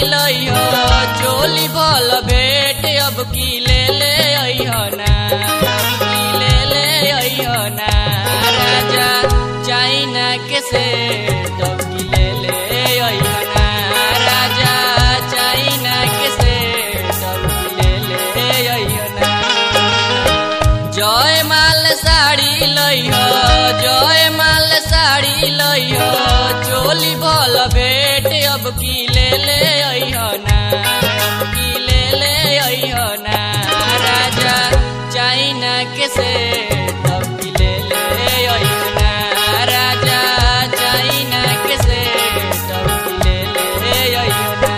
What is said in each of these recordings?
लइहो चोली भल भेट अब की ले अइहो ना राजा चाइना के से तब की ले अइहो ना राजा चाइना के से तब की ले अइहो ना जय माल साड़ी लइहो चोली भल भेट अब की ले अइहो ना राजा चाइना के से तब की ले अइहो ना राजा चाइना के से तब की ले अइहो ना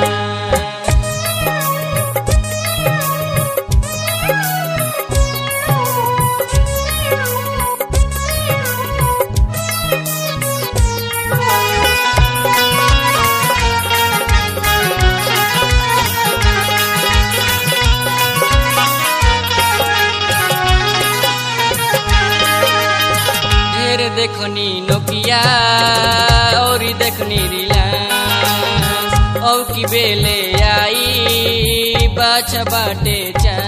देखनी नोकिया और देखनी रिलायंस औ की बेले आई बाछ बाटे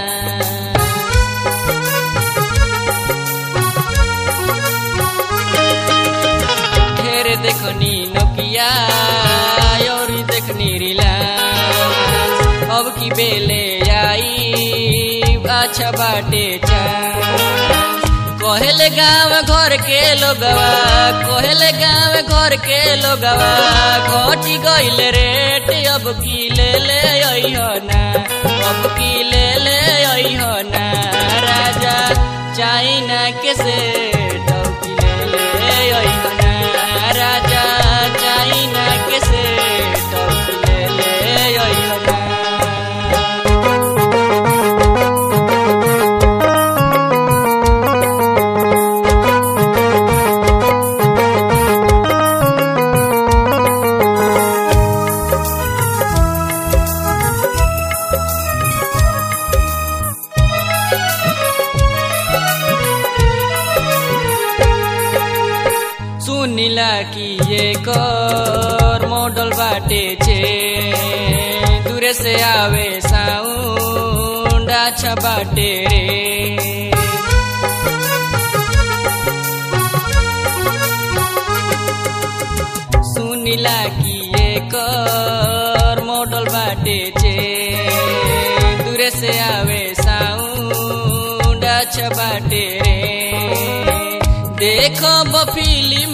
ढेर देखनी नोकिया और देखनी रिलायंस अब की बेले आई बाछ बाटे कोहल गाँव घर के लोगवा घटी गइल रेट अब की ले अइहो ना राजा चाइना के से तब की ले अइहो ना राजा चाइना के से तब की ले अइहो ना सुनिला कि ये कर मॉडल बाटे छे दूरे से आवे साउंड अच्छा बाटे रे सुनिला कि ये कर मॉडल बाटे छे दूरे से आवे साउंड अच्छा बाटे रे देखब फिल्म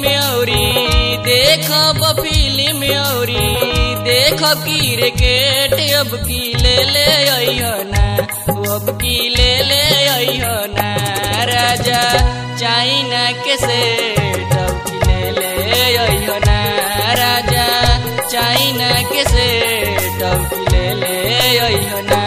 औरी देखब क्रिकेट अब की ले अइहो ना अब की ले अइहो ना राजा चाइना के से तब की ले अइहो ना राजा चाइना के से तब की ले अइहो ना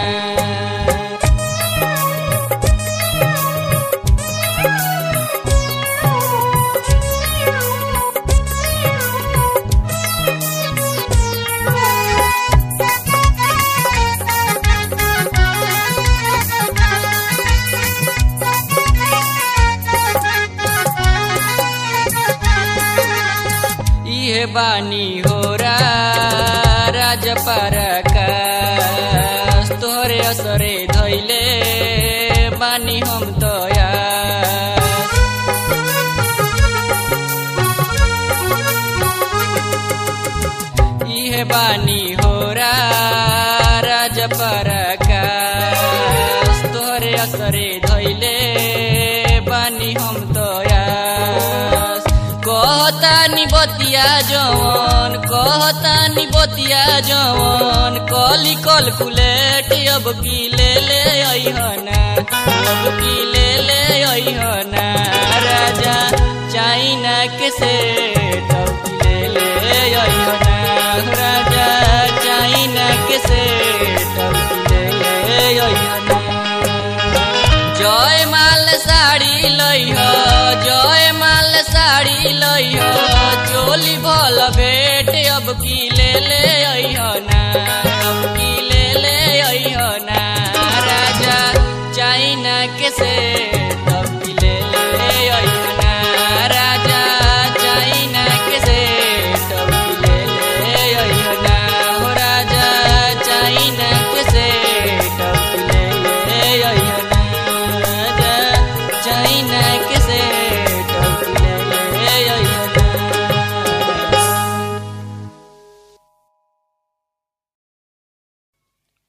बानी हो राजा परकाश तोहरे असरे धैले बानी हम दया इहे बानी हो राजा परकाश तोहरे असरे धैले बानी हम दया कहतानी बतिया जवन कली कैलकुलेट अब की ले अइहो ना राजा चाइना के से तब की ले अइहो ना राजा चाइना के से तब की ले अइहो ना जय माल साड़ी लइहो चोली भल भेट अब की ले अइहो ना राजा चाइना के से तब की ले अइहो ना राजा चाइना के से तब की ले अइहो ना राजा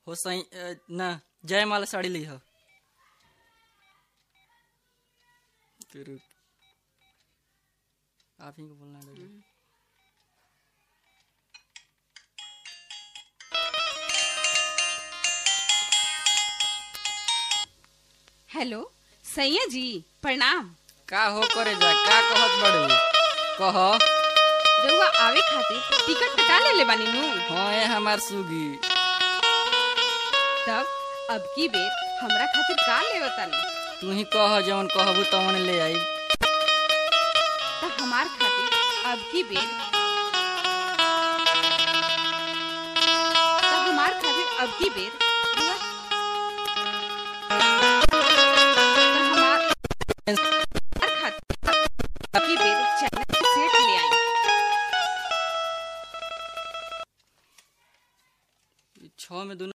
हो सही ना जयमाला साड़ी ली हो आप ही को बोलना है। हेलो सैया जी प्रणाम। का हो करे जा का कहत बड़ू कह। रउआ आवे खातिर टिकट कटा ले बानी नु। हाँ ये हमार सुगी। तब अब की बेर हमरा खातिर का लेवतानी? तू ही कह जवन कहबू तवन ले आई। त हमार खातिर अब की बेर अब की बेर